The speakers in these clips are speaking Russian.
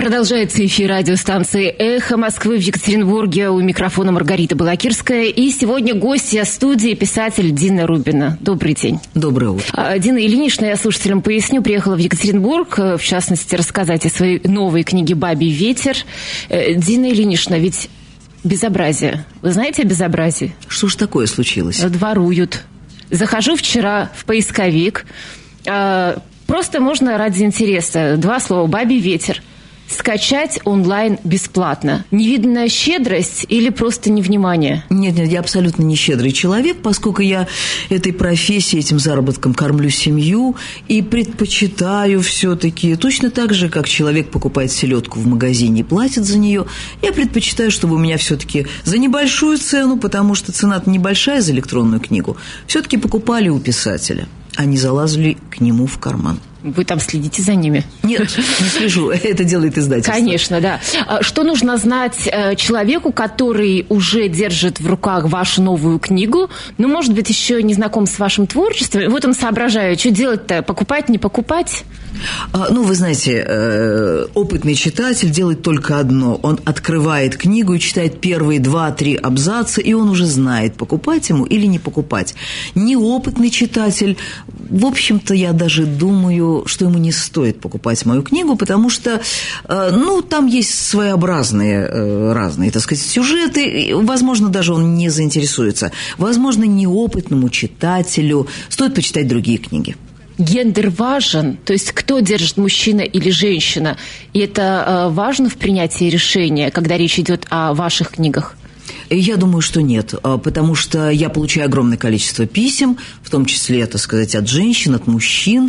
Продолжается эфир радиостанции «Эхо Москвы» в Екатеринбурге. У микрофона Маргарита Балакирская. И сегодня гостья студии писатель Дина Рубина. Добрый день. Доброе утро. Дина Ильинична, я слушателям поясню, приехала в Екатеринбург, в частности, рассказать о своей новой книге «Бабий ветер». Дина Ильинична, ведь безобразие. Вы знаете о безобразии? Что ж такое случилось? Воруют. Захожу вчера в поисковик. Просто можно ради интереса. 2 слова «Бабий ветер». Скачать онлайн бесплатно. Невиданная щедрость или просто невнимание? Нет, я абсолютно не щедрый человек, поскольку я этой профессией, этим заработком кормлю семью и предпочитаю все-таки, точно так же, как человек покупает селедку в магазине и платит за нее, я предпочитаю, чтобы у меня все-таки за небольшую цену, потому что цена-то небольшая за электронную книгу, все-таки покупали у писателя, а не залазили к нему в карман. Вы там следите за ними? Нет, не слежу. Это делает издательство. Конечно, да. Что нужно знать человеку, который уже держит в руках вашу новую книгу, но, может быть, еще не знаком с вашим творчеством? Вот он соображает, что делать-то? Покупать, не покупать? Вы знаете, опытный читатель делает только одно. Он открывает книгу и читает первые 2-3 абзаца, и он уже знает, покупать ему или не покупать. Неопытный читатель, в общем-то, я даже думаю, что ему не стоит покупать мою книгу, потому что, там есть своеобразные, разные, так сказать, сюжеты, возможно, даже он не заинтересуется. Возможно, неопытному читателю стоит почитать другие книги. Гендер важен, то есть кто держит, мужчина или женщина, и это важно в принятии решения, когда речь идет о ваших книгах? Я думаю, что нет, потому что я получаю огромное количество писем, в том числе, так сказать, от женщин, от мужчин,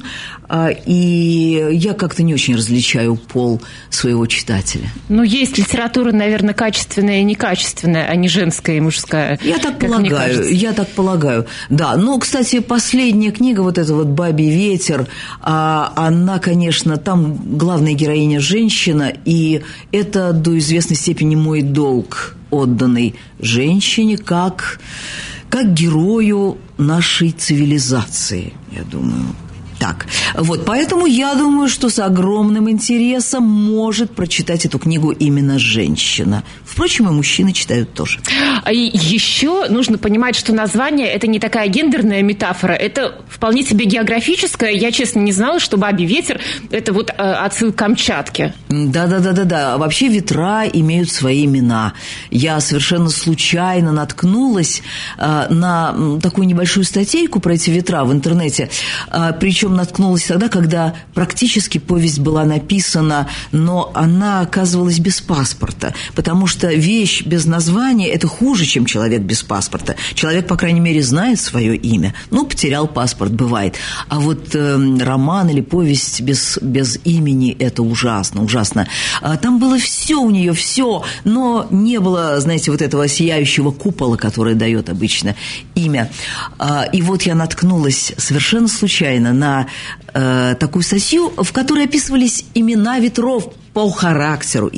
и я как-то не очень различаю пол своего читателя. Есть литература, наверное, качественная и некачественная, а не женская и мужская. Я так полагаю. Да, кстати, последняя книга, вот эта вот «Бабий ветер», она, конечно, там главная героиня женщина, и это до известной степени мой долг, отданный женщине как герою нашей цивилизации, я думаю. Так, поэтому я думаю, что с огромным интересом может прочитать эту книгу именно женщина. Впрочем, и мужчины читают тоже. И еще нужно понимать, что название – это не такая гендерная метафора, это вполне себе географическая. Я, честно, не знала, что «Бабий ветер» – это отсыл к Камчатке. Да. Вообще ветра имеют свои имена. Я совершенно случайно наткнулась на такую небольшую статейку про эти ветра в интернете, причем наткнулась тогда, когда практически повесть была написана, но она оказывалась без паспорта, потому что вещь без названия – это хуже, чем человек без паспорта. Человек, по крайней мере, знает свое имя. Потерял паспорт, бывает. А роман или повесть без имени – это ужасно. Там было все у нее, все, но не было, знаете, этого сияющего купола, который дает обычно имя. И я наткнулась совершенно случайно на такую статью, в которой описывались имена ветров по характеру.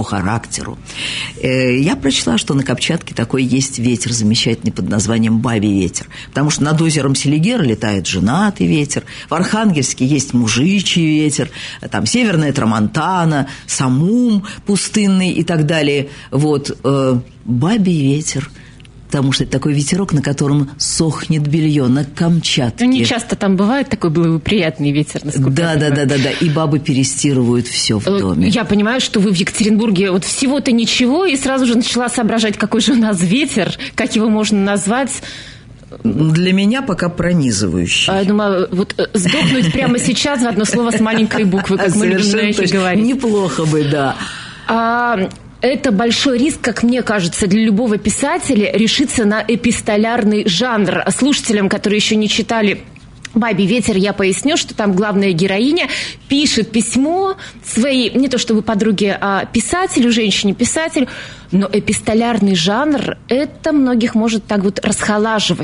Я прочла, что на Камчатке такой есть ветер замечательный под названием «Бабий ветер», потому что над озером Селигер летает женатый ветер, в Архангельске есть мужичий ветер, там северная Трамонтана, Самум пустынный и так далее. «Бабий ветер», потому что это такой ветерок, на котором сохнет белье, на Камчатке. Не часто там бывает такой благоприятный ветер, насколько я понимаю. Да. И бабы перестирывают все в доме. Я понимаю, что вы в Екатеринбурге всего-то ничего, и сразу же начала соображать, какой же у нас ветер, как его можно назвать. Для меня пока пронизывающий. Я думаю, сдохнуть прямо сейчас в одно слово с маленькой буквы, как мы любим на эхе говорить. Неплохо бы, да. Это большой риск, как мне кажется, для любого писателя решиться на эпистолярный жанр. Слушателям, которые еще не читали «Бабий ветер», я поясню, что там главная героиня пишет письмо своей, не то чтобы подруге, а писателю, женщине-писателю, но эпистолярный жанр, это многих может так расхолаживать.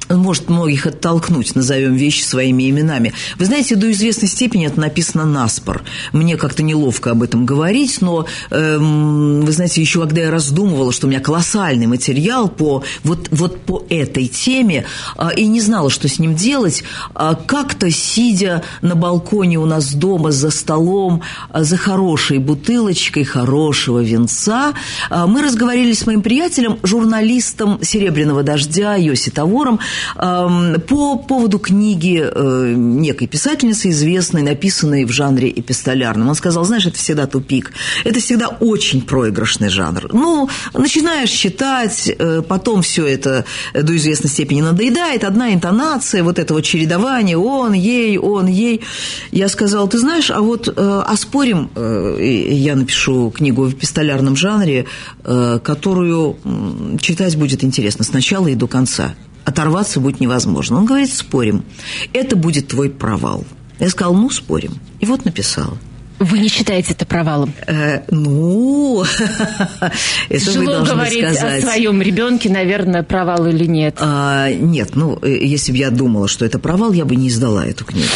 может многих оттолкнуть, назовем вещи своими именами. Вы знаете, до известной степени это написано наспор. Мне как-то неловко об этом говорить, но, вы знаете, еще когда я раздумывала, что у меня колоссальный материал по этой теме, и не знала, что с ним делать, как-то, сидя на балконе у нас дома за столом, за хорошей бутылочкой хорошего винца, мы разговорились с моим приятелем, журналистом «Серебряного дождя» Йоси Тавором, по поводу книги некой писательницы известной, написанной в жанре эпистолярном. Он сказал, знаешь, это всегда тупик, это всегда очень проигрышный жанр. Ну, начинаешь читать, потом все это до известной степени надоедает, одна интонация, вот это вот чередование, он, ей. Я сказала, ты знаешь, а спорим, я напишу книгу в эпистолярном жанре, которую читать будет интересно с начала и до конца. Оторваться будет невозможно. Он говорит, спорим, это будет твой провал. Я сказала, спорим. И вот написала. Вы не считаете это провалом? Это тяжело вы должны говорить сказать. О своем ребенке, наверное, провал или нет? Нет, если бы я думала, что это провал, я бы не издала эту книгу.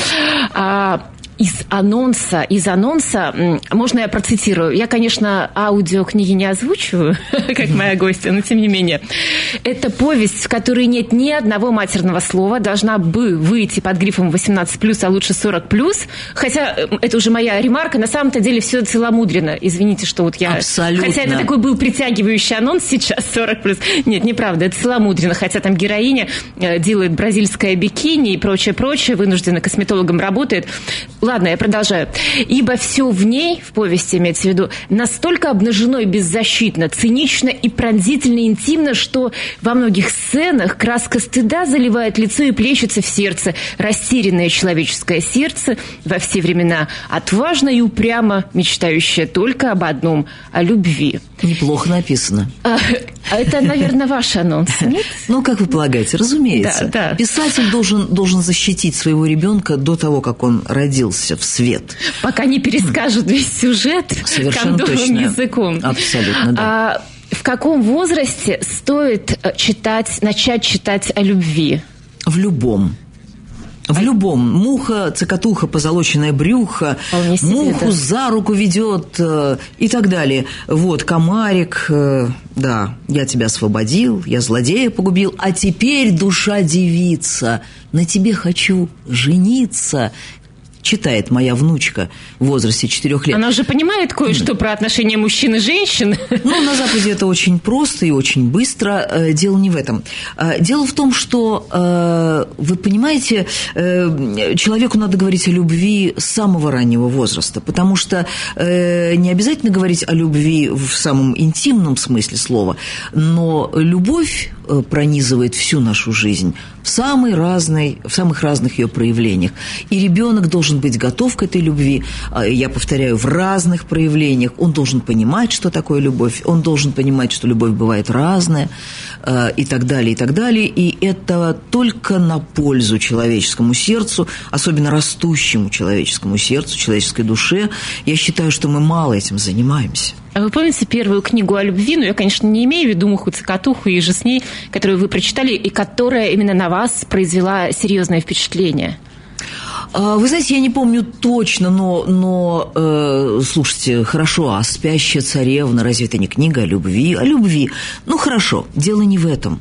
Из анонса, можно я процитирую? Я, конечно, аудиокниги не озвучиваю, как моя гостья, но тем не менее. Это повесть, в которой нет ни одного матерного слова, должна бы выйти под грифом 18+, а лучше 40+, хотя это уже моя ремарка, на самом-то деле все целомудренно. Извините, что вот я... Абсолютно. Хотя это такой был притягивающий анонс сейчас, 40+. Нет, неправда, это целомудренно, хотя там героиня делает бразильское бикини и прочее, вынуждена косметологом работает. Ладно, я продолжаю. Ибо все в ней, в повести имеется в виду, настолько обнажено и беззащитно, цинично и пронзительно интимно, что во многих сценах краска стыда заливает лицо и плещется в сердце. Растерянное человеческое сердце во все времена, отважно и упрямо мечтающее только об одном – о любви. Неплохо написано. Это, наверное, ваш анонс, нет? Как вы полагаете, разумеется. Да. Писатель должен защитить своего ребенка до того, как он родился в свет. Пока не перескажут весь сюжет кондовым языком. Абсолютно, да. В каком возрасте стоит начать читать о любви? В любом. Муха, цокотуха, позолоченное брюхо, муху за руку ведет и так далее. Комарик, да, я тебя освободил, я злодея погубил, а теперь, душа девица, на тебе хочу жениться. Читает моя внучка в возрасте 4 лет. Она уже понимает кое-что про отношения мужчин и женщин? На Западе это очень просто и очень быстро. Дело не в этом. Дело в том, что, вы понимаете, человеку надо говорить о любви с самого раннего возраста, потому что не обязательно говорить о любви в самом интимном смысле слова, но любовь пронизывает всю нашу жизнь в самых разных ее проявлениях. И ребенок должен быть готов к этой любви, я повторяю, в разных проявлениях. Он должен понимать, что такое любовь, он должен понимать, что любовь бывает разная, и так далее, и так далее. И это только на пользу человеческому сердцу, особенно растущему человеческому сердцу, человеческой душе. Я считаю, что мы мало этим занимаемся. А вы помните первую книгу о любви? Я, конечно, не имею в виду «Муху-цокотуху» и же с ней, которую вы прочитали, и которая именно на вас произвела серьезное впечатление. Вы знаете, я не помню точно, но слушайте, хорошо, а «Спящая царевна» разве это не книга о любви? О любви. Хорошо, дело не в этом.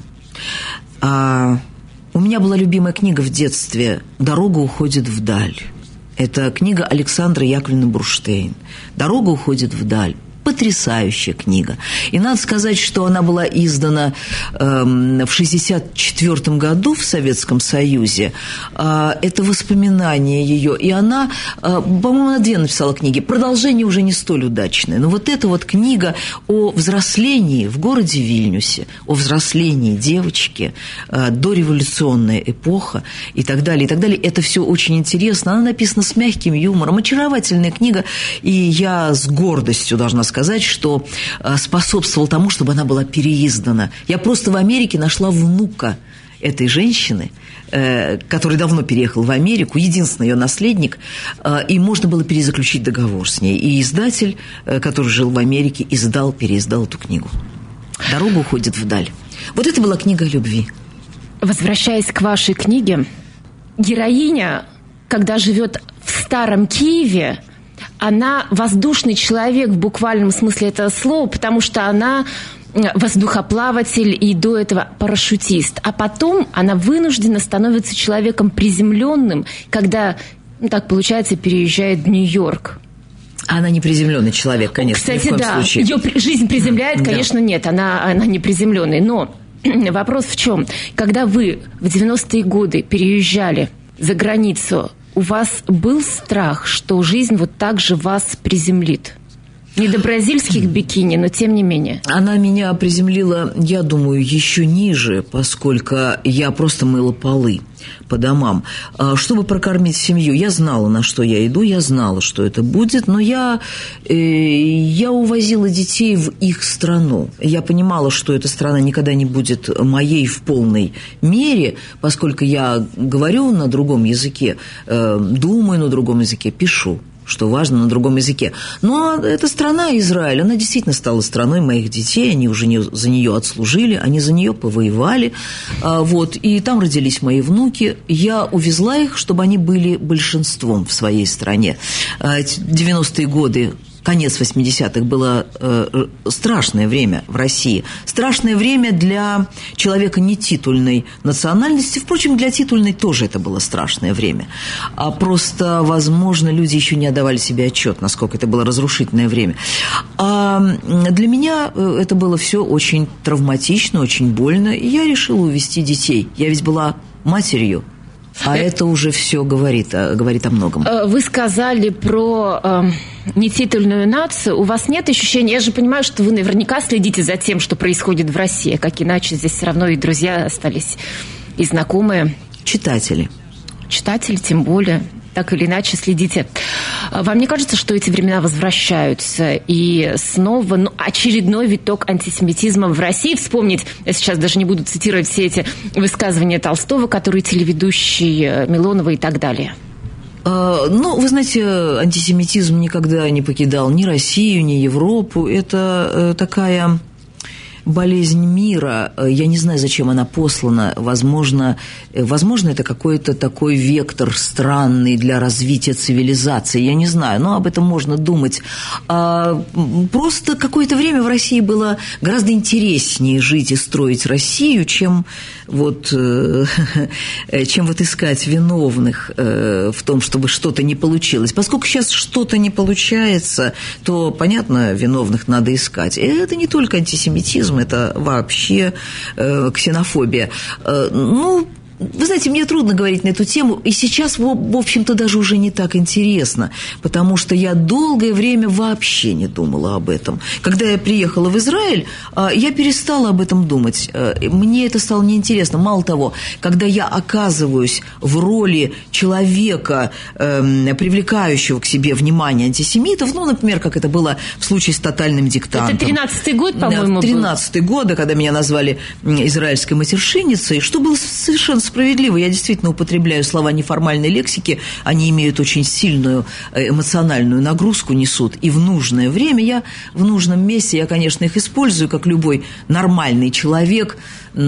У меня была любимая книга в детстве «Дорога уходит вдаль». Это книга Александры Яковлевны Бурштейн. «Дорога уходит вдаль». Потрясающая книга. И надо сказать, что она была издана в 1964 году в Советском Союзе. Это воспоминания ее. И она, по-моему, она 2 написала книги. Продолжение уже не столь удачное. Но эта книга о взрослении в городе Вильнюсе, о взрослении девочки, дореволюционная эпоха и так далее, и так далее. Это все очень интересно. Она написана с мягким юмором. Очаровательная книга. И я с гордостью должна сказать, что способствовал тому, чтобы она была переиздана. Я просто в Америке нашла внука этой женщины, который давно переехал в Америку, единственный ее наследник, и можно было перезаключить договор с ней. И издатель, который жил в Америке, переиздал эту книгу. «Дорога уходит вдаль». Это была книга о любви. Возвращаясь к вашей книге, героиня, когда живет в Старом Киеве, она воздушный человек в буквальном смысле этого слова, потому что она воздухоплаватель и до этого парашютист. А потом она вынуждена становится человеком приземленным, когда, так получается, переезжает в Нью-Йорк. Она не приземленный человек, конечно, кстати, ни в коем да, случае. Ее жизнь приземляет, конечно, нет, она не приземленная. Но вопрос в чем? Когда вы в 90-е годы переезжали за границу, у вас был страх, что жизнь вот так же вас приземлит? Не до бразильских бикини, но тем не менее. Она меня приземлила, я думаю, еще ниже, поскольку я просто мыла полы по домам. Чтобы прокормить семью, я знала, на что я иду, я знала, что это будет, но я увозила детей в их страну. Я понимала, что эта страна никогда не будет моей в полной мере, поскольку я говорю на другом языке, думаю на другом языке, пишу, что важно, на другом языке. Но эта страна, Израиль, она действительно стала страной моих детей, они уже за нее отслужили, они за нее повоевали, и там родились мои внуки. Я увезла их, чтобы они были большинством в своей стране. 90-е годы, конец 80-х было страшное время в России. Страшное время для человека нетитульной национальности. Впрочем, для титульной тоже это было страшное время. А просто, возможно, люди еще не отдавали себе отчет, насколько это было разрушительное время. А для меня это было все очень травматично, очень больно. И я решила увезти детей. Я ведь была матерью. А это уже все говорит о многом. Вы сказали про нетитульную нацию. У вас нет ощущения... Я же понимаю, что вы наверняка следите за тем, что происходит в России. Как иначе, здесь все равно и друзья остались, и знакомые. Читатели, тем более. Так или иначе следите. Вам не кажется, что эти времена возвращаются? И снова очередной виток антисемитизма в России? Вспомнить, я сейчас даже не буду цитировать все эти высказывания Толстого, которые телеведущий, Милонова и так далее. Вы знаете, антисемитизм никогда не покидал ни Россию, ни Европу. Это такая болезнь мира. Я не знаю, зачем она послана. Возможно, это какой-то такой вектор странный для развития цивилизации. Я не знаю, но об этом можно думать. Просто какое-то время в России было гораздо интереснее жить и строить Россию, чем искать виновных в том, чтобы что-то не получилось. Поскольку сейчас что-то не получается, то, понятно, виновных надо искать. И это не только антисемитизм, это вообще ксенофобия. Вы знаете, мне трудно говорить на эту тему, и сейчас, в общем-то, даже уже не так интересно, потому что я долгое время вообще не думала об этом. Когда я приехала в Израиль, я перестала об этом думать. Мне это стало неинтересно. Мало того, когда я оказываюсь в роли человека, привлекающего к себе внимание антисемитов, например, как это было в случае с тотальным диктантом. Это 13-й год, по-моему, был. 13-й год, когда меня назвали израильской матершинницей, что было совершенно справедливо. Я действительно употребляю слова неформальной лексики, они имеют очень сильную эмоциональную нагрузку, несут, и в нужное время я в нужном месте, я, конечно, их использую, как любой нормальный человек. И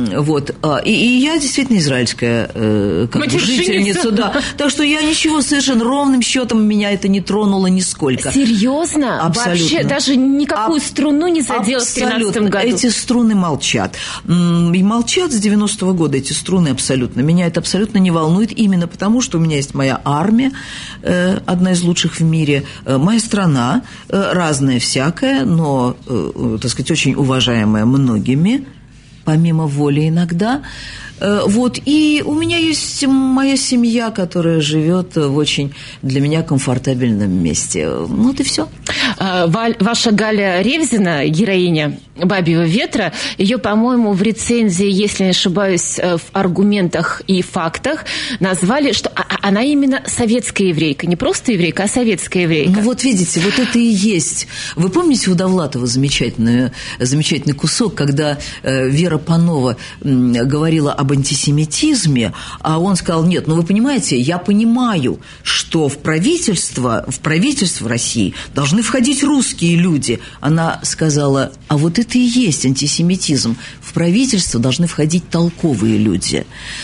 я действительно израильская жительница, да. Так что я ничего совершенно ровным счетом меня это не тронуло нисколько. Серьезно? Абсолютно. Вообще даже никакую струну не задела в 13-м году? Эти струны молчат. И молчат с 90-го года эти струны абсолютно. Меня это абсолютно не волнует, именно потому, что у меня есть моя армия, одна из лучших в мире, моя страна, разная всякая, но, так сказать, очень уважаемая многими, помимо воли иногда. И у меня есть моя семья, которая живет в очень для меня комфортабельном месте. И все. Ваша Галя Ревзина, героиня «Бабьего ветра», ее, по-моему, в рецензии, если не ошибаюсь, в аргументах и фактах назвали, что она именно советская еврейка. Не просто еврейка, а советская еврейка. Видите, это и есть. Вы помните у Довлатова замечательный кусок, когда Вера Панова говорила об антисемитизме, а он сказал: нет, вы понимаете, я понимаю, что в правительство России должны входить русские люди. Она сказала: а это это и есть антисемитизм. В правительство должны входить толковые люди.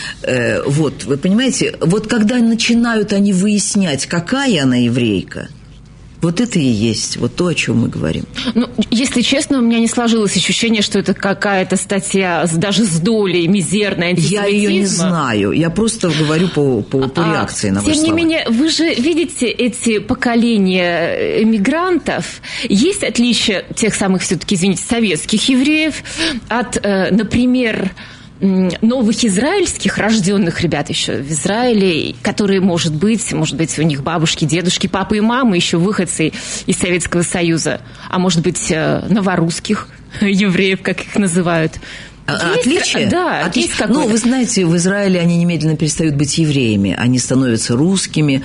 Вот, вы понимаете, вот когда начинают они выяснять, какая она еврейка, вот это и есть, вот то, о чем мы говорим. Ну, если честно, у меня не сложилось ощущение, что это какая-то статья даже с долей мизерной антисемитизма. Я ее не знаю, я просто говорю по реакции на ваши слова. Тем не менее, вы же видите эти поколения эмигрантов. Есть отличия тех самых, все-таки, извините, советских евреев от, например, новых израильских рожденных ребят еще в Израиле, которые, может быть, у них бабушки, дедушки, папы и мамы еще выходцы из Советского Союза, а может быть, новорусских евреев, как их называют. Отличие? Да, отличие. Есть какое-то. Ну, вы знаете, в Израиле они немедленно перестают быть евреями. Они становятся русскими,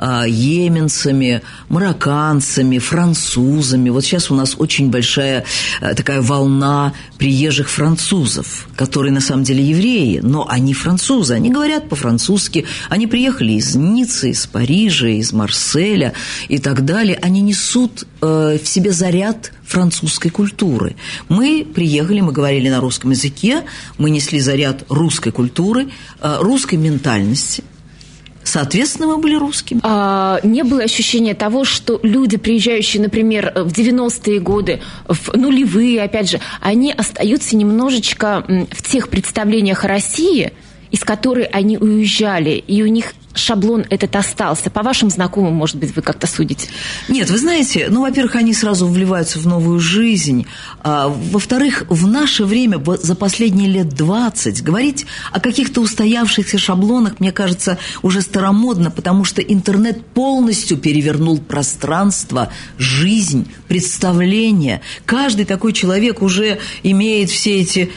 йеменцами, марокканцами, французами. Вот сейчас у нас очень большая такая волна приезжих французов, которые на самом деле евреи, но они французы, они говорят по-французски. Они приехали из Ниццы, из Парижа, из Марселя и так далее. Они несут в себе заряд французской культуры. Мы приехали, мы говорили на русском языке, мы несли заряд русской культуры, русской ментальности. Соответственно, мы были русскими. Не было ощущения того, что люди, приезжающие, например, в 90-е годы, в нулевые, опять же, они остаются немножечко в тех представлениях о России, из которой они уезжали, и у них шаблон этот остался. По вашим знакомым, может быть, вы как-то судите? Нет, вы знаете, во-первых, они сразу вливаются в новую жизнь. Во-вторых, в наше время, за последние лет 20, говорить о каких-то устоявшихся шаблонах, мне кажется, уже старомодно, потому что интернет полностью перевернул пространство, жизнь, представление. Каждый такой человек уже имеет все эти,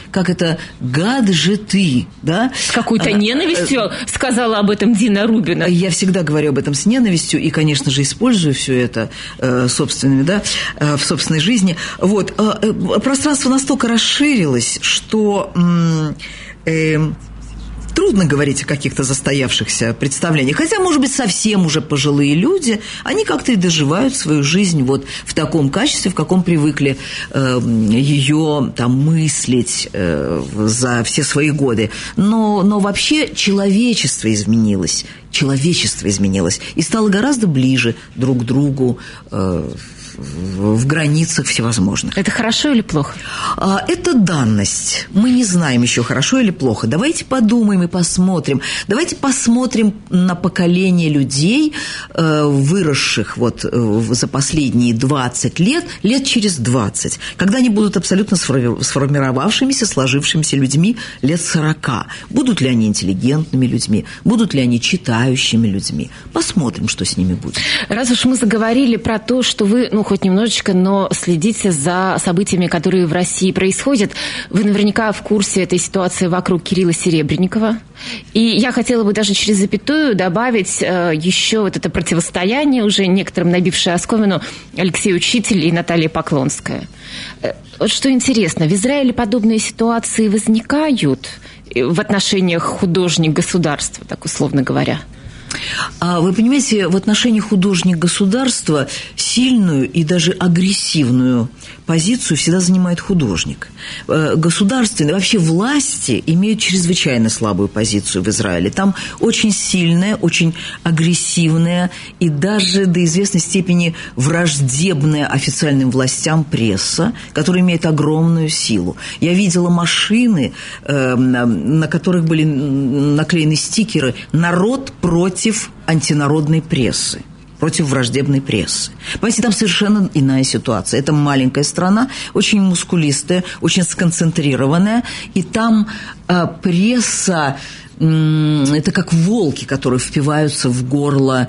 гаджеты, да? С какой-то ненавистью сказала об этом Дина Рубина. Я всегда говорю об этом с ненавистью и, конечно же, использую все это в собственной жизни. Вот. Пространство настолько расширилось, что трудно говорить о каких-то застоявшихся представлениях. Хотя, может быть, совсем уже пожилые люди, они как-то и доживают свою жизнь вот в таком качестве, в каком привыкли ее мыслить за все свои годы. Но вообще человечество изменилось и стало гораздо ближе друг к другу, в границах всевозможных. Это хорошо или плохо? Это данность. Мы не знаем еще, хорошо или плохо. Давайте подумаем и посмотрим. Давайте посмотрим на поколение людей, выросших за последние 20 лет через 20, когда они будут абсолютно сформировавшимися, сложившимися людьми лет 40. Будут ли они интеллигентными людьми? Будут ли они читающими людьми? Посмотрим, что с ними будет. Раз уж мы заговорили про то, что вы, хоть немножечко, но следите за событиями, которые в России происходят. Вы наверняка в курсе этой ситуации вокруг Кирилла Серебренникова. И я хотела бы даже через запятую добавить еще это противостояние, уже некоторым набившее оскомину, Алексей Учитель и Наталья Поклонская. Вот что интересно, в Израиле подобные ситуации возникают в отношениях художник-государства, так условно говоря? Вы понимаете, в отношении художник-государства сильную и даже агрессивную позицию всегда занимает художник. Государственные, вообще власти имеют чрезвычайно слабую позицию в Израиле. Там очень сильная, очень агрессивная и даже до известной степени враждебная официальным властям пресса, которая имеет огромную силу. Я видела машины, на которых были наклеены стикеры «Народ против антинародной прессы», против враждебной прессы. Понимаете, там совершенно иная ситуация. Это маленькая страна, очень мускулистая, очень сконцентрированная, и там пресса это как волки, которые впиваются в горло,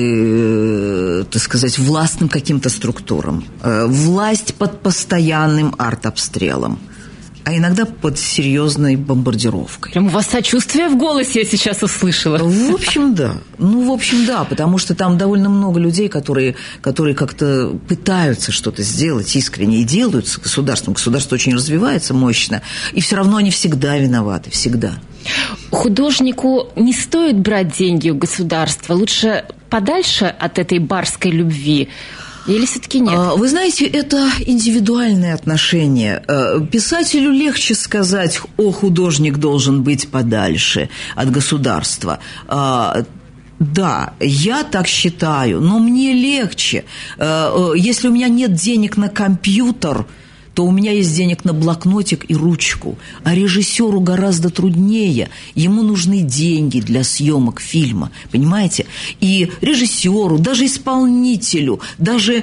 так сказать, властным каким-то структурам. Власть под постоянным артобстрелом, а иногда под серьезной бомбардировкой. Прям у вас сочувствие в голосе я сейчас услышала. В общем, да. Потому что там довольно много людей, которые как-то пытаются что-то сделать искренне и делают с государством. Государство очень развивается мощно, и все равно они всегда виноваты, всегда. Художнику не стоит брать деньги у государства. Лучше подальше от этой барской любви Или все-таки нет? Вы знаете, это индивидуальное отношение. Писателю легче сказать: «О, художник должен быть подальше от государства». Да, я так считаю, но мне легче. Если у меня нет денег на компьютер, то у меня есть денег на блокнотик и ручку. А режиссеру гораздо труднее. Ему нужны деньги для съемок фильма, понимаете? И режиссеру, даже исполнителю, даже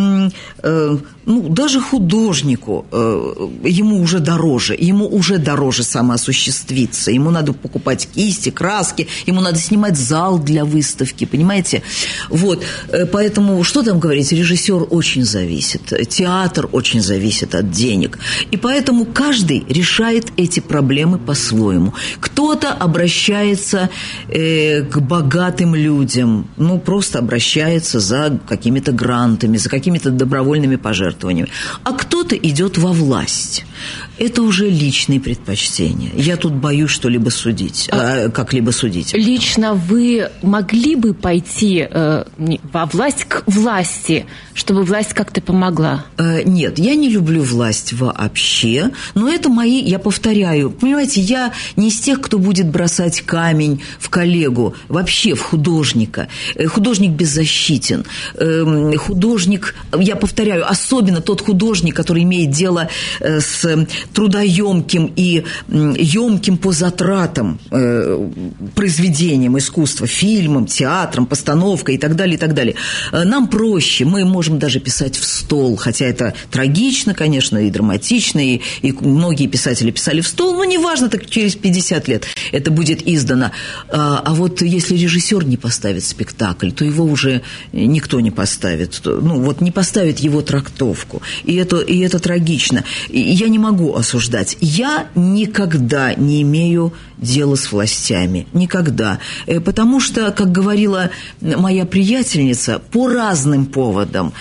художнику ему уже дороже самоосуществиться. Ему надо покупать кисти, краски, ему надо снимать зал для выставки, понимаете? Вот, поэтому, что там говорить, режиссер очень зависит, театр очень зависит от денег. И поэтому каждый решает эти проблемы по-своему. Кто-то обращается к богатым людям, просто обращается за какими-то грантами, за какими-то добровольными пожертвованиями. А кто-то идет во власть. Это уже личные предпочтения. Я тут боюсь что-либо судить, как-либо судить. Лично вы могли бы пойти во власть к власти, чтобы власть как-то помогла? Нет, я не люблю власть вообще, но это мои, я повторяю, понимаете, я не из тех, кто будет бросать камень в коллегу, вообще в художника. Художник беззащитен. Художник, я повторяю, особенно тот художник, который имеет дело с трудоемким и емким по затратам произведением искусства, фильмом, театром, постановкой и так далее, и так далее. Нам проще, мы можем даже писать в стол, хотя это трагично, конечно, и драматично, и многие писатели писали в стол, но неважно, так через 50 лет это будет издано. А вот если режиссер не поставит спектакль, то его уже никто не поставит, не поставит его трактовку, и это трагично. Я не могу осуждать. Я никогда не имею дела с властями. Никогда. Потому что, как говорила моя приятельница, по разным поводам,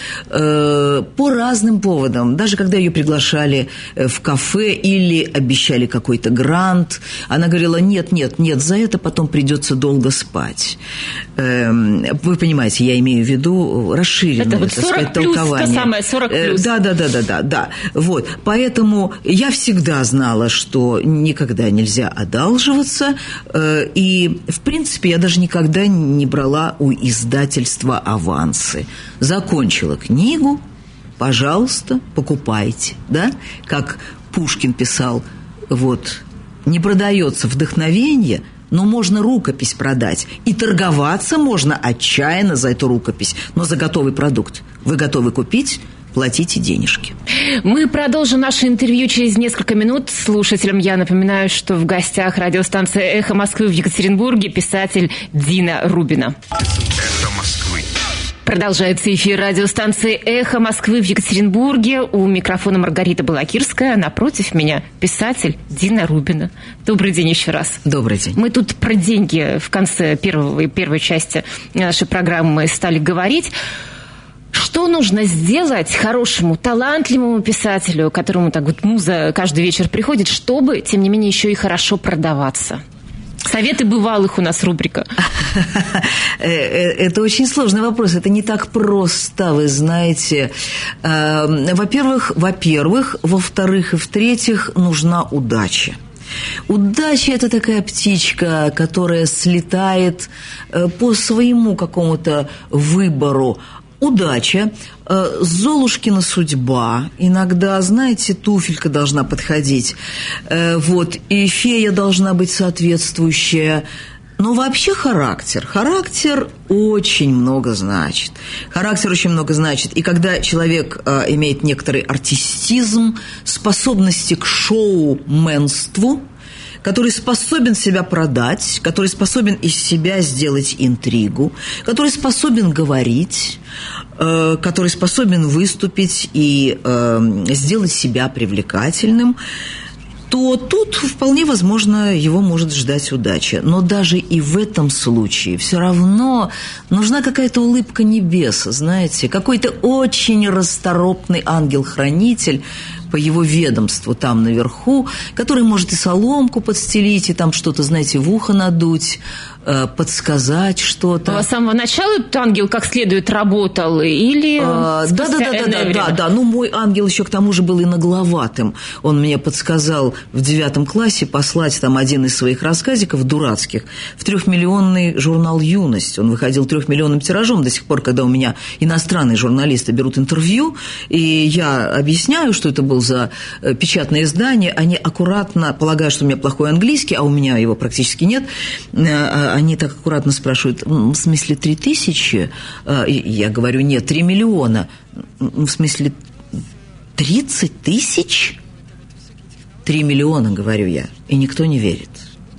даже когда ее приглашали в кафе или обещали какой-то грант, она говорила: нет, за это потом придется долго спать. Вы понимаете, я имею в виду расширенное, это 40 плюс, толкование. То самое 40 плюс. Да. Вот. Поэтому я всегда знала, что никогда нельзя одалживаться, и, в принципе, я даже никогда не брала у издательства авансы. Закончила книгу, пожалуйста, покупайте, да? Как Пушкин писал, не продается вдохновение, но можно рукопись продать. И торговаться можно отчаянно за эту рукопись, но за готовый продукт. Вы готовы купить? Платите денежки. Мы продолжим наше интервью через несколько минут. Слушателям я напоминаю, что в гостях радиостанции «Эхо Москвы» в Екатеринбурге писатель Дина Рубина. «Эхо Москвы». Продолжается эфир радиостанции «Эхо Москвы» в Екатеринбурге. У микрофона Маргарита Балакирская, а напротив меня писатель Дина Рубина. Добрый день еще раз. Добрый день. Мы тут про деньги в конце первой части нашей программы стали говорить. Что нужно сделать хорошему, талантливому писателю, которому муза каждый вечер приходит, чтобы, тем не менее, еще и хорошо продаваться? Советы бывалых у нас рубрика. Это очень сложный вопрос. Это не так просто, вы знаете. Во-первых. Во-вторых и в-третьих, нужна удача. Удача – это такая птичка, которая слетает по своему какому-то выбору. Удача, Золушкина судьба, иногда, знаете, туфелька должна подходить, и фея должна быть соответствующая. Но вообще характер очень много значит. И когда человек имеет некоторый артистизм, способности к шоуменству, который способен себя продать, который способен из себя сделать интригу, который способен говорить, который способен выступить и сделать себя привлекательным, то тут вполне возможно его может ждать удача. Но даже и в этом случае все равно нужна какая-то улыбка небес, знаете, какой-то очень расторопный ангел-хранитель по его ведомству там наверху, который может и соломку подстелить, и там что-то, знаете, в ухо надуть. подсказать что-то. А с самого начала этот ангел как следует работал? Или Да. Ну, мой ангел еще к тому же был и нагловатым. Он мне подсказал в 9 классе послать там один из своих рассказиков дурацких в 3-миллионный журнал «Юность». Он выходил 3-миллионным тиражом до сих пор, когда у меня иностранные журналисты берут интервью, и я объясняю, что это был за печатное издание. Они аккуратно, полагая, что у меня плохой английский, а у меня его практически нет, они так аккуратно спрашивают: в смысле 3000? Я говорю: нет, 3 миллиона. В смысле 30 тысяч? 3 миллиона, говорю я, и никто не верит.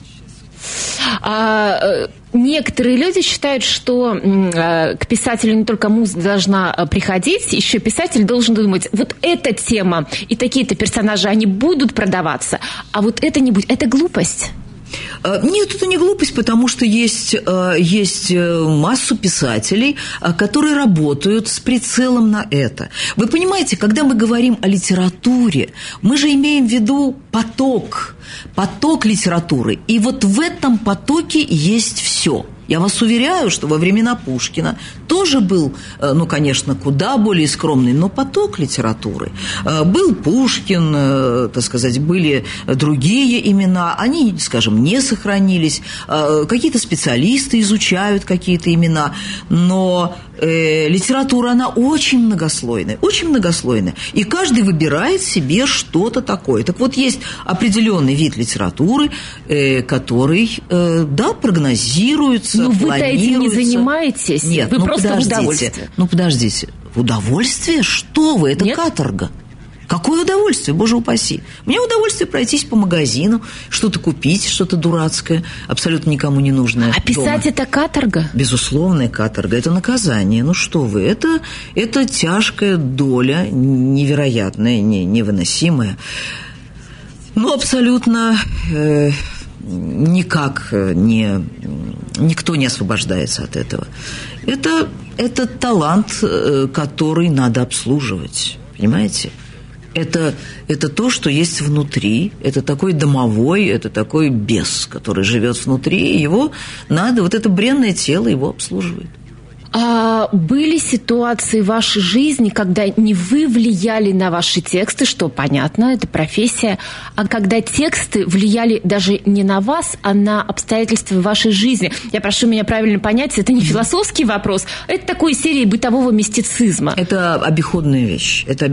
Некоторые люди считают, что к писателю не только музыка должна приходить, еще писатель должен думать: вот эта тема и такие-то персонажи, они будут продаваться, а вот это не будет. Это глупость. Нет, это не глупость, потому что есть массу писателей, которые работают с прицелом на это. Вы понимаете, когда мы говорим о литературе, мы же имеем в виду поток литературы. И вот в этом потоке есть все. Я вас уверяю, что во времена Пушкина тоже был, ну, конечно, куда более скромный, но поток литературы. Был Пушкин, так сказать, были другие имена, они, скажем, не сохранились. Какие-то специалисты изучают какие-то имена, но литература, она очень многослойная, и каждый выбирает себе что-то такое. Так вот, есть определенный вид литературы, который, да, прогнозируется, но вы-то этим не занимаетесь? Нет, вы просто в удовольствие. Подождите. Удовольствие? Что вы? Это каторга. Какое удовольствие, боже упаси. Мне удовольствие пройтись по магазину, что-то купить, что-то дурацкое, абсолютно никому не нужное. А писать дома. Это каторга? Безусловная каторга, это наказание. Ну что вы, это тяжкая доля, невероятная, невыносимая. Ну, абсолютно никто не освобождается от этого. Это талант, который надо обслуживать, понимаете? Это то, что есть внутри, это такой домовой, это такой бес, который живет внутри, и его надо, вот это бренное тело его обслуживает. А были ситуации в вашей жизни, когда не вы влияли на ваши тексты, что понятно, это профессия, а когда тексты влияли даже не на вас, а на обстоятельства вашей жизни? Я прошу меня правильно понять, это не философский вопрос, это такой серии бытового мистицизма. Это обиходная вещь. Это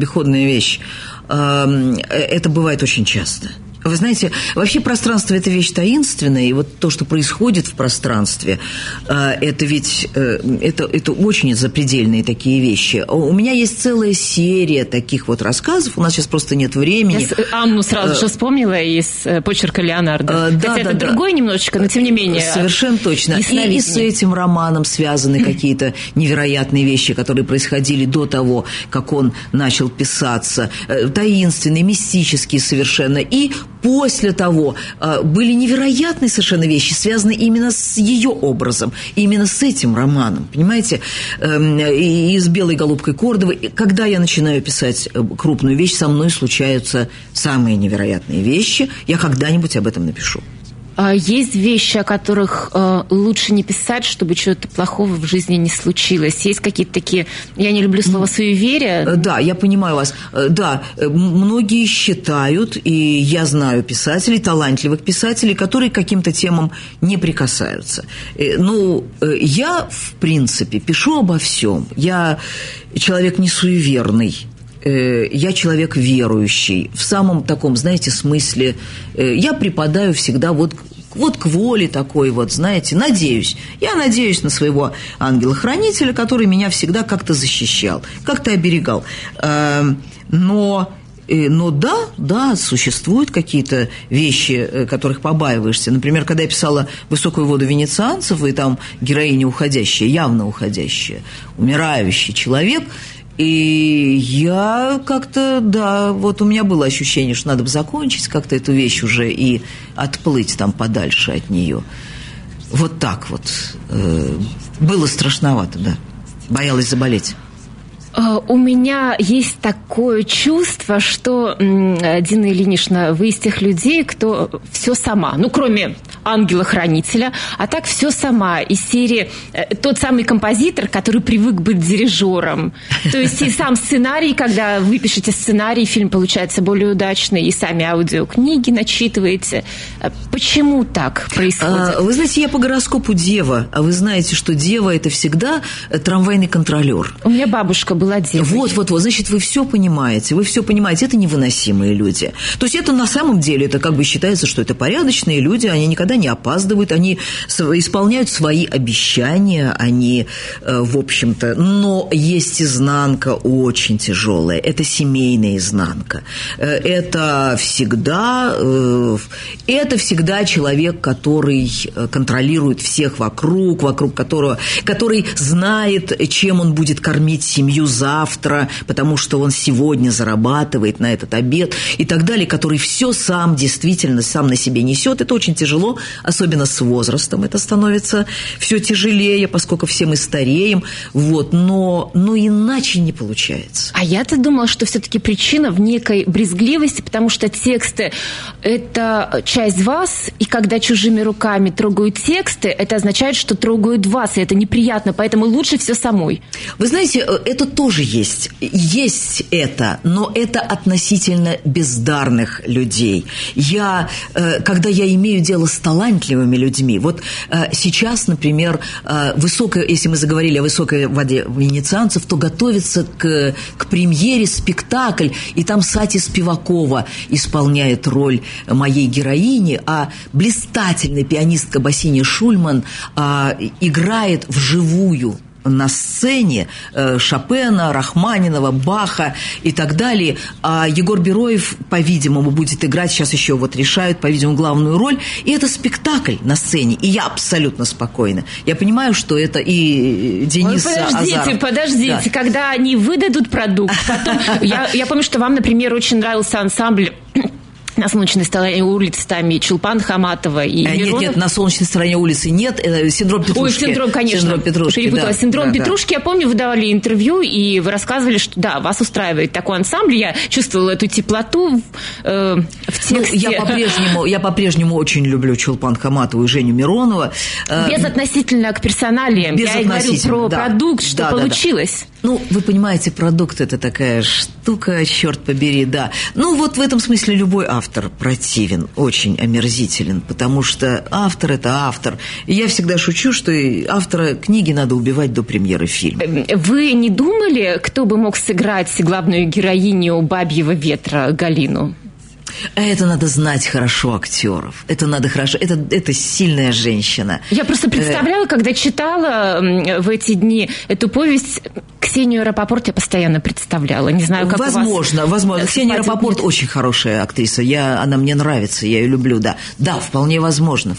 бывает очень часто. Вы знаете, вообще пространство – это вещь таинственная, и вот то, что происходит в пространстве, это ведь это очень запредельные такие вещи. У меня есть целая серия таких вот рассказов, у нас сейчас просто нет времени. Я Анну сразу же вспомнила из почерка Леонардо. Хотя это другое немножечко, но тем не менее. Совершенно точно. И с этим романом связаны какие-то невероятные вещи, которые происходили до того, как он начал писаться. Таинственные, мистические совершенно. И после того были невероятные совершенно вещи, связанные именно с ее образом, именно с этим романом, понимаете, и с «Белой голубкой Кордовой». Когда я начинаю писать крупную вещь, со мной случаются самые невероятные вещи, я когда-нибудь об этом напишу. Есть вещи, о которых лучше не писать, чтобы чего-то плохого в жизни не случилось. Есть какие-то такие... Я не люблю слово «суеверие». Да, я понимаю вас. Да, многие считают, и я знаю писателей, талантливых писателей, которые к каким-то темам не прикасаются. Ну, я, в принципе, пишу обо всем. Я человек не суеверный. Я человек верующий, в самом таком, знаете, смысле. Я припадаю всегда вот к воле такой вот, знаете, надеюсь. Я надеюсь на своего ангела-хранителя, который меня всегда как-то защищал, как-то оберегал. Но да, существуют какие-то вещи, которых побаиваешься. Например, когда я писала «Высокую воду венецианцев», и там героиня уходящая, явно уходящая, умирающий человек – и я как-то, да, вот у меня было ощущение, что надо бы закончить как-то эту вещь уже и отплыть там подальше от нее. Вот так вот. Было страшновато, да. Боялась заболеть. У меня есть такое чувство, что, Дина Ильинична, вы из тех людей, кто все сама. Ну, кроме ангела-хранителя, а так все сама. Из серии тот самый композитор, который привык быть дирижером. То есть и сам сценарий, когда вы пишете сценарий, фильм получается более удачный, и сами аудиокниги начитываете. Почему так происходит? Вы знаете, я по гороскопу Дева, а вы знаете, что Дева – это всегда трамвайный контролер. У меня бабушка была девой. Вот, значит, вы все понимаете, это невыносимые люди. То есть это на самом деле, это как бы считается, что это порядочные люди, они никогда не опаздывают, они исполняют свои обещания, они, в общем-то, но есть изнанка очень тяжелая, это семейная изнанка. Это всегда человек, который контролирует всех вокруг которого, который знает, чем он будет кормить семью завтра, потому что он сегодня зарабатывает на этот обед и так далее, который все действительно сам на себе несет. Это очень тяжело, особенно с возрастом это становится все тяжелее, поскольку все мы стареем, но иначе не получается. А я-то думала, что все-таки причина в некой брезгливости, потому что тексты – это часть вас, и когда чужими руками трогают тексты, это означает, что трогают вас, и это неприятно, поэтому лучше все самой. Вы знаете, это тоже есть. Есть это, но это относительно бездарных людей. Когда я имею дело с талантливыми людьми, вот сейчас, например, если мы заговорили о высокой воде венецианцев, то готовится к премьере спектакль, и там Сати Спивакова исполняет роль моей героини, а блистательная пианистка Бассини Шульман играет вживую на сцене Шопена, Рахманинова, Баха и так далее. А Егор Бероев, по-видимому, будет играть, сейчас еще решают, по-видимому, главную роль. И это спектакль на сцене. И я абсолютно спокойна. Я понимаю, что это и Денис Азаров. Подождите. Да. Когда они выдадут продукт, потом... Я помню, что вам, например, очень нравился ансамбль на солнечной стороне улицы, там и Чулпан Хаматова, и Миронов. Нет, на солнечной стороне улицы нет, синдром Петрушки. Ой, синдром, конечно. Синдром Петрушки, перепутала. Синдром Петрушки, я помню, вы давали интервью, и вы рассказывали, что да, вас устраивает такой ансамбль. Я чувствовала эту теплоту в тексте. Я по-прежнему очень люблю Чулпан Хаматову и Женю Миронова. Безотносительно к персоналиям. Я говорю про продукт, что получилось. Вы понимаете, продукт – это такая штука, черт побери, да. В этом смысле любой автор противен, очень омерзителен, потому что автор – это автор. И я всегда шучу, что автора книги надо убивать до премьеры фильма. Вы не думали, кто бы мог сыграть главную героиню «Бабьего ветра» Галину? Это надо знать хорошо актеров. Это надо хорошо. Это сильная женщина. Я просто представляла, когда читала в эти дни эту повесть, Ксению Рапопорт я постоянно представляла. Не знаю, как возможно. Ксения Рапопорт очень хорошая актриса. Она мне нравится, я ее люблю, да. Да, вполне возможно.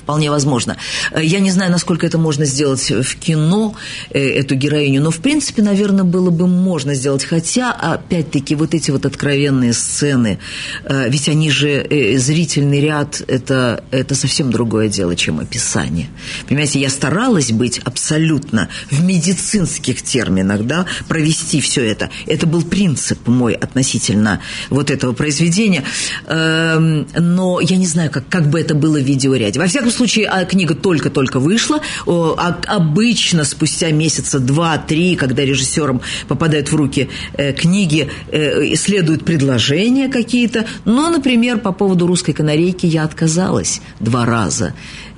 Я не знаю, насколько это можно сделать в кино, эту героиню, но, в принципе, наверное, было бы можно сделать. Хотя, опять-таки, эти откровенные сцены, ведь они же, зрительный ряд, это совсем другое дело, чем описание. Понимаете, я старалась быть абсолютно в медицинских терминах, да, провести все это. Это был принцип мой относительно этого произведения. Но я не знаю, как бы это было в видеоряде. Во всяком случае, книга только-только вышла. Обычно спустя месяца 2-3, когда режиссерам попадают в руки книги, следуют предложения какие-то. Но, например, по поводу «Русской канарейки» я отказалась 2 раза.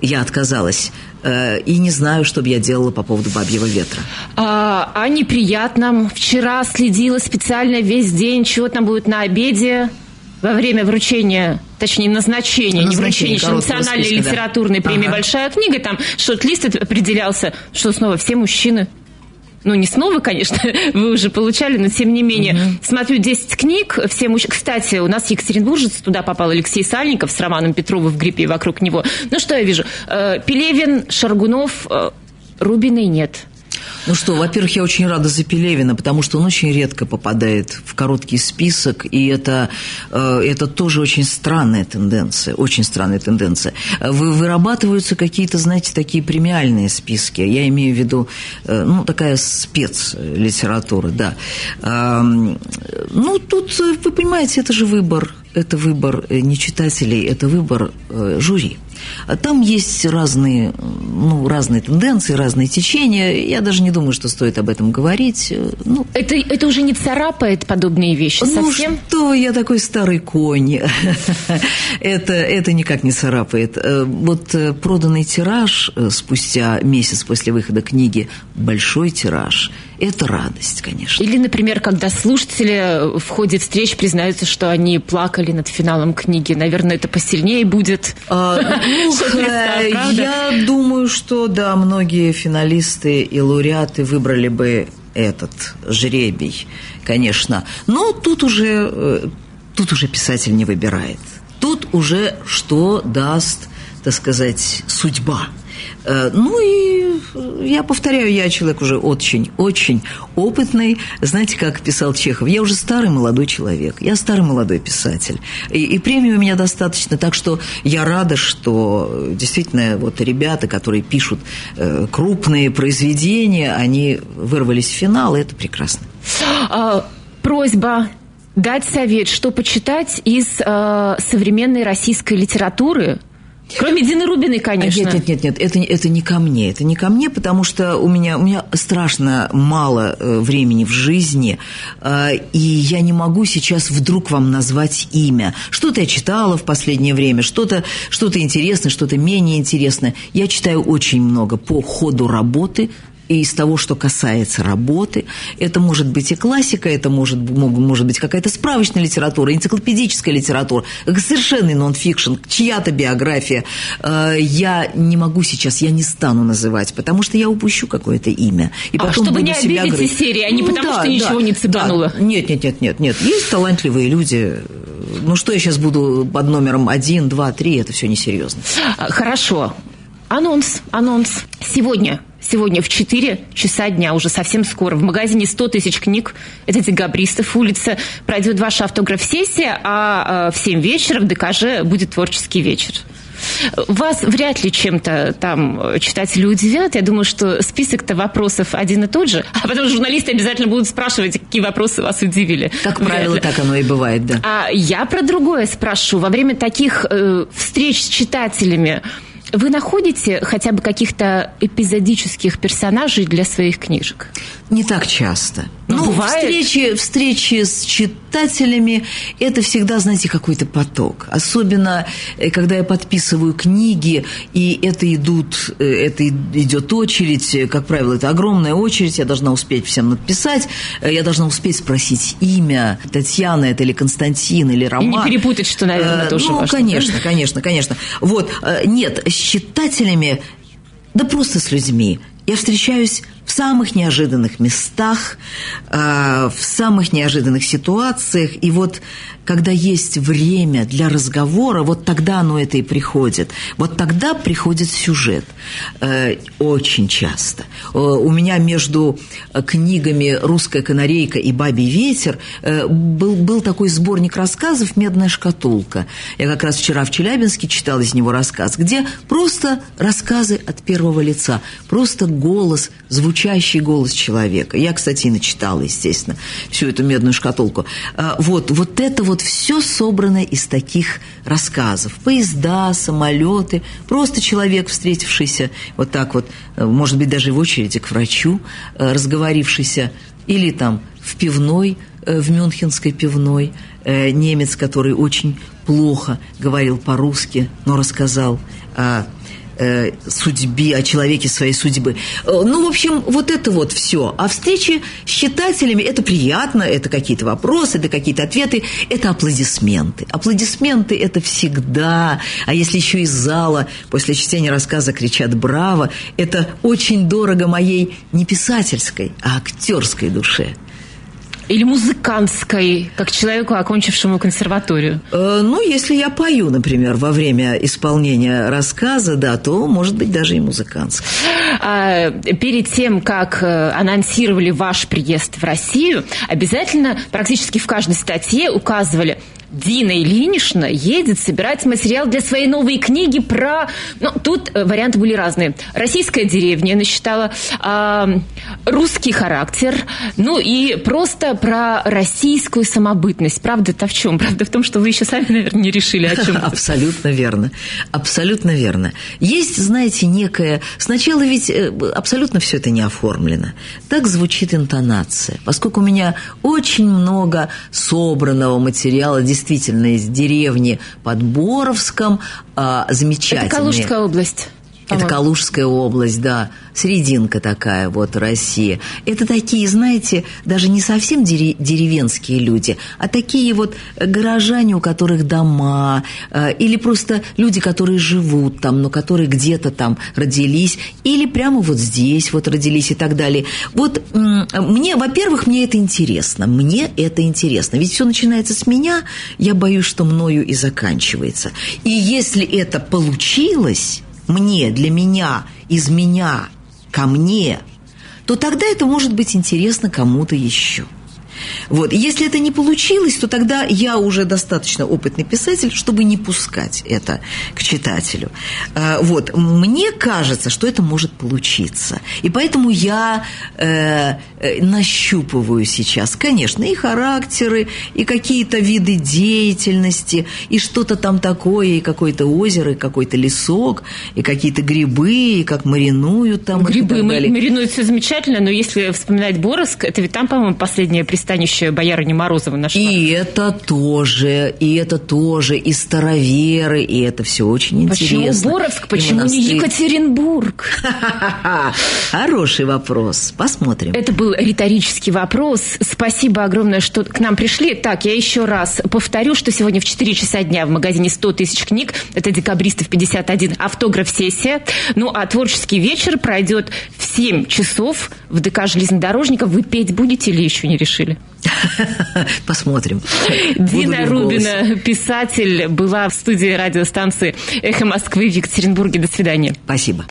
И не знаю, что бы я делала по поводу «Бабьего ветра». А неприятном. Вчера следила специально весь день, чего там будет на обеде во время вручения, точнее, назначения национальной литературной премии «Большая книга». Там шорт-лист определялся, что снова все мужчины. Не снова, конечно, вы уже получали, но тем не менее. Смотрю 10 книг, все мужчины. Кстати, у нас екатеринбуржец, туда попал Алексей Сальников с романом Петрова «В гриппе» и вокруг него. Что я вижу? Пелевин, Шаргунов, Рубиной нет. Ну что, во-первых, я очень рада за Пелевина, потому что он очень редко попадает в короткий список, и это тоже очень странная тенденция, очень странная тенденция. Вырабатываются какие-то, знаете, такие премиальные списки, я имею в виду, такая спецлитература, да. Тут, вы понимаете, это же выбор. Это выбор не читателей, это выбор жюри. Там есть разные тенденции, разные течения. Я даже не думаю, что стоит об этом говорить. Это уже не царапает подобные вещи совсем? Что я такой старый конь. Это никак не царапает. Вот проданный тираж спустя месяц после выхода книги, большой тираж, это радость, конечно. Или, например, когда слушатели в ходе встреч признаются, что они плакали над финалом книги. Наверное, это посильнее будет. Я думаю, что, да, многие финалисты и лауреаты выбрали бы этот жребий, конечно. Но тут уже писатель не выбирает. Тут уже что даст, так сказать, судьба. И я повторяю, я человек уже очень-очень опытный. Знаете, как писал Чехов, я уже старый молодой человек, я старый молодой писатель. И премии у меня достаточно, так что я рада, что действительно вот ребята, которые пишут крупные произведения, они вырвались в финал, и это прекрасно. Просьба дать совет, что почитать из современной российской литературы. Кроме Дины Рубиной, конечно. Нет, это не ко мне. Это не ко мне, потому что у меня страшно мало времени в жизни, и я не могу сейчас вдруг вам назвать имя. Что-то я читала в последнее время, что-то интересное, что-то менее интересное. Я читаю очень много по ходу работы, и из того, что касается работы. Это может быть и классика, это может быть какая-то справочная литература, энциклопедическая литература, совершенный нон-фикшн, чья-то биография. Я не могу сейчас, я не стану называть, потому что я упущу какое-то имя. И потом чтобы не обидеть из серии, а не потому что ничего не цепануло. Да. Нет. Есть талантливые люди. Что я сейчас буду под номером 1, 2, 3, это все несерьезно. Хорошо. Анонс. Сегодня в 4 часа дня, уже совсем скоро, в магазине 100 тысяч книг, это Декабристов улица, пройдет ваша автограф-сессия, а в 7 вечера в ДКЖ будет творческий вечер. Вас вряд ли чем-то там читатели удивят. Я думаю, что список-то вопросов один и тот же. А потом журналисты обязательно будут спрашивать, какие вопросы вас удивили. Как правило, так оно и бывает, да. А я про другое спрошу. Во время таких встреч с читателями вы находите хотя бы каких-то эпизодических персонажей для своих книжек? Не так часто. Бывает. Встречи с читателями – это всегда, знаете, какой-то поток. Особенно, когда я подписываю книги, и это идет очередь. Как правило, это огромная очередь. Я должна успеть всем написать. Я должна успеть спросить имя. Татьяна это или Константин, или Роман. И не перепутать, что, наверное, тоже важно. Конечно. Вот, нет, с читателями, да просто с людьми. Я встречаюсь в самых неожиданных местах, в самых неожиданных ситуациях. И вот когда есть время для разговора, вот тогда оно это и приходит. Вот тогда приходит сюжет. Очень часто. У меня между книгами «Русская канарейка» и «Бабий ветер» был такой сборник рассказов «Медная шкатулка». Я как раз вчера в Челябинске читала из него рассказ, где просто рассказы от первого лица, просто голос, звучащий голос человека. Я, кстати, и начитала, естественно, всю эту «Медную шкатулку». Вот это вот все собрано из таких рассказов. Поезда, самолеты, просто человек, встретившийся вот так вот, может быть, даже в очереди к врачу, разговорившийся, или там в пивной, в мюнхенской пивной, немец, который очень плохо говорил по-русски, но рассказал о судьбе, о человеке своей судьбы. В общем, вот это вот все. А встречи с читателями – это приятно, это какие-то вопросы, это какие-то ответы, это аплодисменты. Аплодисменты – это всегда, а если еще из зала после чтения рассказа кричат «Браво!», это очень дорого моей не писательской, а актерской душе. Или музыкантской, как человеку, окончившему консерваторию? Ну, если я пою, например, во время исполнения рассказа, да, то, может быть, даже и музыкантской. Перед тем, как анонсировали ваш приезд в Россию, обязательно практически в каждой статье указывали: Дина Ильинична едет собирать материал для своей новой книги про... Ну, тут варианты были разные. Российская деревня, насчитала, русский характер, ну и просто про российскую самобытность. Правда-то в чем? Правда в том, что вы еще сами, наверное, не решили, о чем. Абсолютно верно. Абсолютно верно. Есть, знаете, некое... Сначала ведь абсолютно все это не оформлено. Так звучит интонация. Поскольку у меня очень много собранного материала, действительно, из деревни под Боровском, замечательные. Это Калужская область. Это Калужская область, да, серединка такая вот Россия. Это такие, знаете, даже не совсем деревенские люди, а такие вот горожане, у которых дома, или просто люди, которые живут там, но которые где-то там родились, или прямо вот здесь вот родились и так далее. Вот мне, во-первых, мне это интересно, ведь все начинается с меня, я боюсь, что мною и заканчивается. И если это получилось... мне, для меня, из меня, ко мне, то тогда это может быть интересно кому-то еще. Вот. Если это не получилось, то тогда я уже достаточно опытный писатель, чтобы не пускать это к читателю. Вот. Мне кажется, что это может получиться. И поэтому я нащупываю сейчас, конечно, и характеры, и какие-то виды деятельности, и что-то там такое, и какое-то озеро, и какой-то лесок, и какие-то грибы, и как маринуют там. Грибы маринуют все замечательно, но если вспоминать Боровск, это ведь там, по-моему, последнее пристанище боярыни Морозовой нашла. И это тоже, и староверы, и это все очень интересно. Почему Боровск, почему не Екатеринбург? Хороший вопрос, посмотрим. Это был риторический вопрос. Спасибо огромное, что к нам пришли. Так, я еще раз повторю, что сегодня в 4 часа дня в магазине 100 тысяч книг, это Декабристов 51, автограф-сессия. Ну, а творческий вечер пройдет в 7 часов в ДК железнодорожников. Вы петь будете или еще не решили? Посмотрим. Дина Рубина, писатель, была в студии радиостанции «Эхо Москвы» в Екатеринбурге. До свидания. Спасибо.